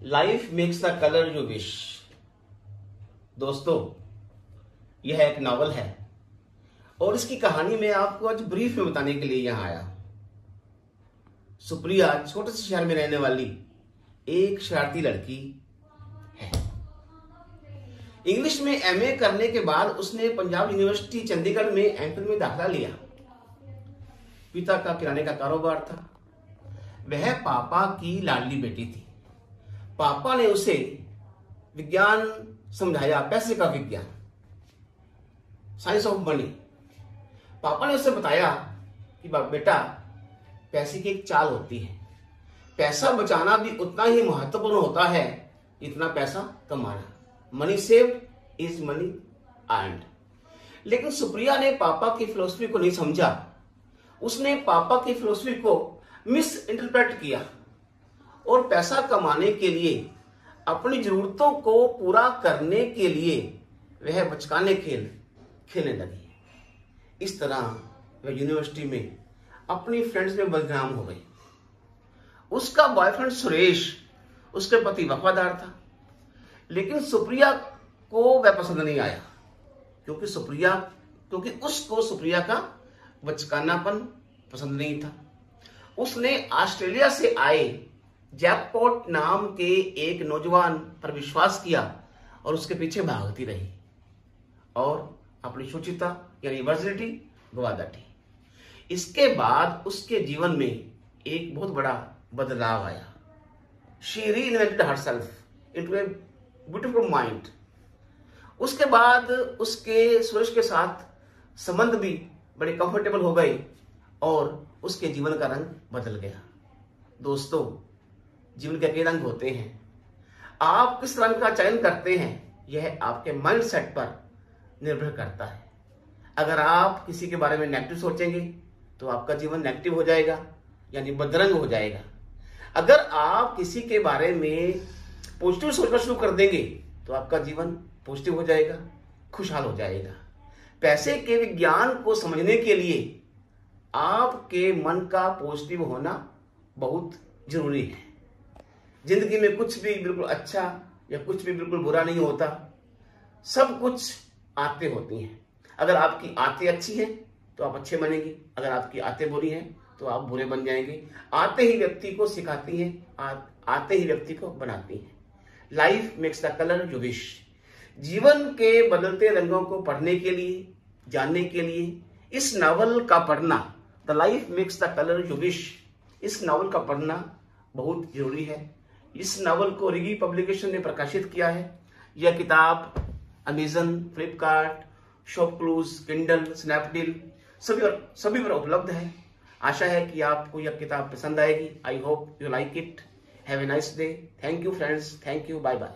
Life makes the colour you wish. दोस्तों, यह एक नॉवल है और इसकी कहानी मैं आपको आज ब्रीफ में बताने के लिए यहां आया। सुप्रिया छोटे से शहर में रहने वाली एक शरारती लड़की है। इंग्लिश में एमए करने के बाद उसने पंजाब यूनिवर्सिटी चंडीगढ़ में एमफिल में दाखिला लिया। पिता का किराने का कारोबार था। वह पापा की लाडली बेटी थी। पापा ने उसे विज्ञान समझाया, पैसे का विज्ञान, साइंस ऑफ मनी। पापा ने उसे बताया कि बेटा, पैसे की एक चाल होती है, पैसा बचाना भी उतना ही महत्वपूर्ण होता है जितना पैसा कमाना। Money save is money earned. लेकिन सुप्रिया ने पापा की फिलॉसफी को नहीं समझा। उसने पापा की फिलॉसफी को मिस इंटरप्रेट किया और पैसा कमाने के लिए, अपनी जरूरतों को पूरा करने के लिए वह बचकाने खेल खेलने लगी। इस तरह वह यूनिवर्सिटी में अपनी फ्रेंड्स में बदनाम हो गई। उसका बॉयफ्रेंड सुरेश उसके प्रति वफादार था, लेकिन सुप्रिया को वह पसंद नहीं आया क्योंकि उसको सुप्रिया का बचकानापन पसंद नहीं था। उसने ऑस्ट्रेलिया से आए जैकपॉट नाम के एक नौजवान पर विश्वास किया और उसके पीछे भागती रही और अपनी शुचिता यानी वर्जिनिटी गवा बैठी। इसके बाद उसके जीवन में एक बहुत बड़ा बदलाव आया। She reinvented herself into a beautiful mind. उसके बाद उसके सुरेश के साथ संबंध भी बड़े कंफर्टेबल हो गए और उसके जीवन का रंग बदल गया। दोस्तों, जीवन के कई रंग होते हैं। आप किस रंग का चयन करते हैं यह आपके माइंडसेट पर निर्भर करता है। अगर आप किसी के बारे में नेगेटिव सोचेंगे तो आपका जीवन नेगेटिव हो जाएगा, यानी बदरंग हो जाएगा। अगर आप किसी के बारे में पॉजिटिव सोचना शुरू कर देंगे तो आपका जीवन पॉजिटिव हो जाएगा, खुशहाल हो जाएगा। पैसे के विज्ञान को समझने के लिए आपके मन का पॉजिटिव होना बहुत जरूरी है। जिंदगी में कुछ भी बिल्कुल अच्छा या कुछ भी बिल्कुल बुरा नहीं होता। सब कुछ आते होती हैं। अगर आपकी आते अच्छी हैं तो आप अच्छे बनेंगे, अगर आपकी आते बुरी हैं तो आप बुरे बन जाएंगे। आते ही व्यक्ति को सिखाती हैं, आते ही व्यक्ति को बनाती हैं। Life makes the colour you wish. जीवन के बदलते रंगों को पढ़ने के लिए, जानने के लिए इस नावल का पढ़ना, the life makes the colour you wish, इस नावल का पढ़ना बहुत जरूरी है। इस नावल को रिगी पब्लिकेशन ने प्रकाशित किया है। यह किताब Amazon, Flipkart, ShopClues, Kindle, Snapdeal सभी पर उपलब्ध है। आशा है कि आपको यह किताब पसंद आएगी। I hope you like it. Have a nice day. Thank you friends. Thank you. Bye bye.